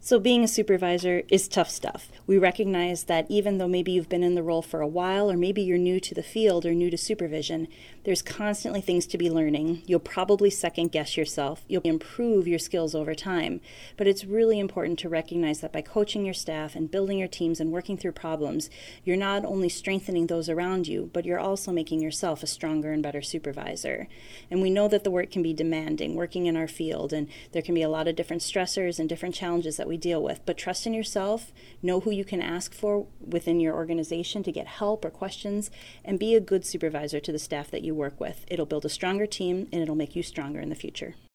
So being a supervisor is tough stuff. We recognize that even though maybe you've been in the role for a while, or maybe you're new to the field or new to supervision, there's constantly things to be learning. You'll probably second guess yourself. You'll improve your skills over time. But it's really important to recognize that by coaching your staff and building your teams and working through problems, you're not only strengthening those around you, but you're also making yourself a stronger and better supervisor. And we know that the work can be demanding, working in our field, and there can be a lot of different stressors and different challenges that we deal with. But trust in yourself, know who you can ask for within your organization to get help or questions, and be a good supervisor to the staff that you work with. It'll build a stronger team, and it'll make you stronger in the future.